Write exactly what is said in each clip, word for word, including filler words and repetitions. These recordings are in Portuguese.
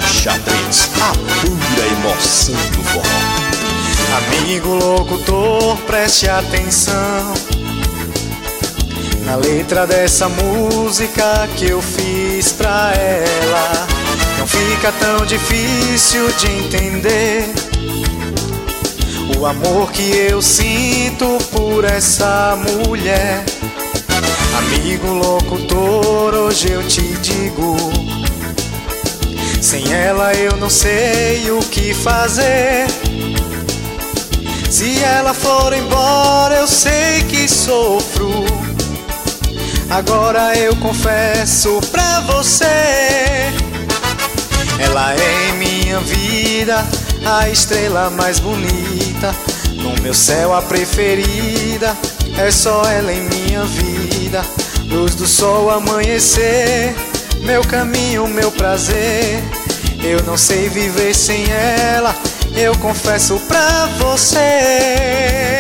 Xadrez, a pura emoção do forró. Amigo locutor, preste atenção na letra dessa música que eu fiz pra ela. Não fica tão difícil de entender o amor que eu sinto por essa mulher. Amigo locutor, hoje eu te digo, sem ela eu não sei o que fazer. Se ela for embora eu sei que sofro. Agora eu confesso pra você, ela é em minha vida a estrela mais bonita. No meu céu a preferida, é só ela em minha vida. Luz do sol, amanhecer, meu caminho, meu prazer. Eu não sei viver sem ela, eu confesso pra você.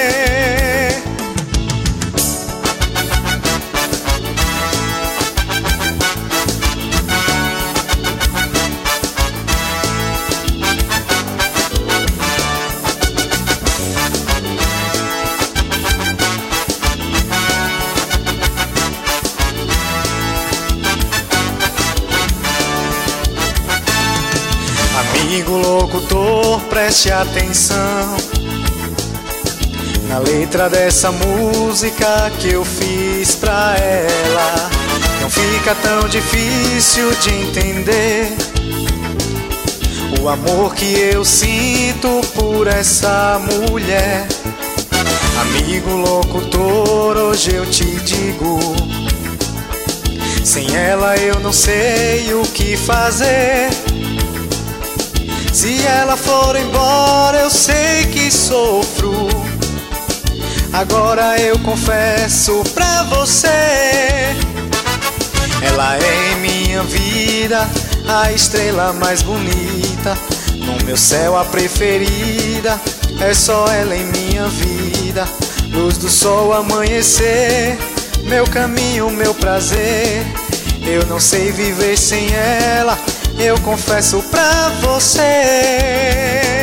Amigo locutor, preste atenção na letra dessa música que eu fiz pra ela. Não fica tão difícil de entender o amor que eu sinto por essa mulher. Amigo locutor, hoje eu te digo, sem ela eu não sei o que fazer. Se ela for embora eu sei que sofro. Agora eu confesso pra você, ela é em minha vida a estrela mais bonita. No meu céu a preferida, é só ela em minha vida. Luz do sol, amanhecer, meu caminho, meu prazer. Eu não sei viver sem ela, eu confesso pra você.